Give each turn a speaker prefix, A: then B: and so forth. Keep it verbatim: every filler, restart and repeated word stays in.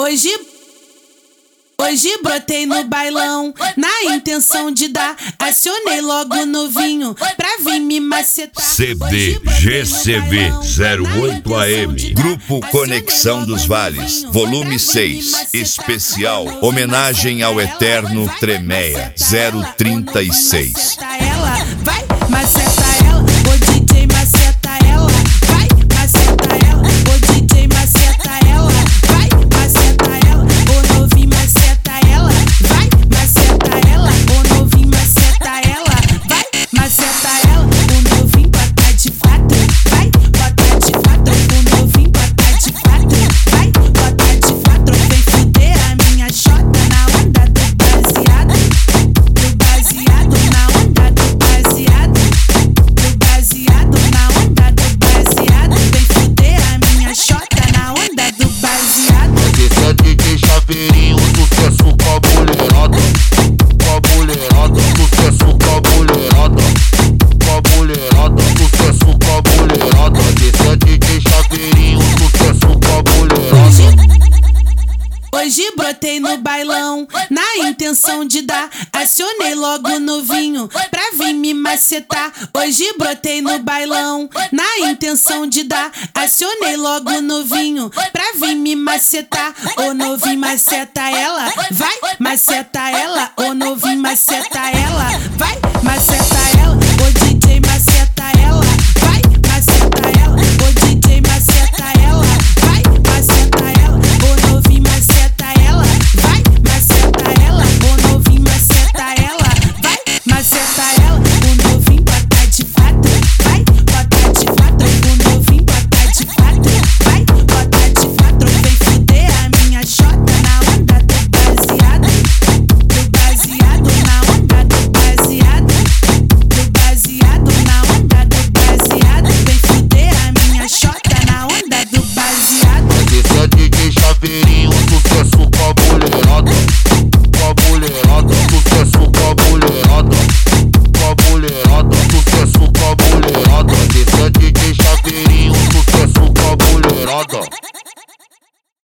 A: Hoje, hoje brotei no bailão, na intenção de dar, acionei logo no vinho, pra vir me macetar.
B: C D G C V zero oito A M, Grupo Conexão dos Vales, volume seis, especial, homenagem ao eterno Tremeia, zero trinta e seis.
A: Ela vai, maceta ela, o D J maceta ela, vai, maceta ela, o D J maceta ela, vai, maceta ela, o novinho maceta ela, vai, maceta ela, o novinho maceta ela, vai, maceta ela, o novinho bota de quatro, vai, bota de quatro, o novinho bota de quatro, vai, bota de quatro, vem fuder a minha chota na onda do baseado, do baseado na onda do baseado, do baseado na onda do baseado, vem fuder a minha chota na onda do baseado.
C: Esse é D J Chaveirinho, sucesso com a mulherada, com a mulherada, sucesso com a mulherada, com a mulherada, sucesso com a mulherada. Esse é D J Chaveirinho, sucesso com a mulherada.
A: Hoje brotei no bailão, na intenção de dar, acionei logo no vinho, pra vir me macetar. Hoje brotei no bailão, na intenção de dar, acionei logo no vinho, pra vir me macetar. O novinho maceta ela, vai, maceta ela, o novinho maceta ela, vai,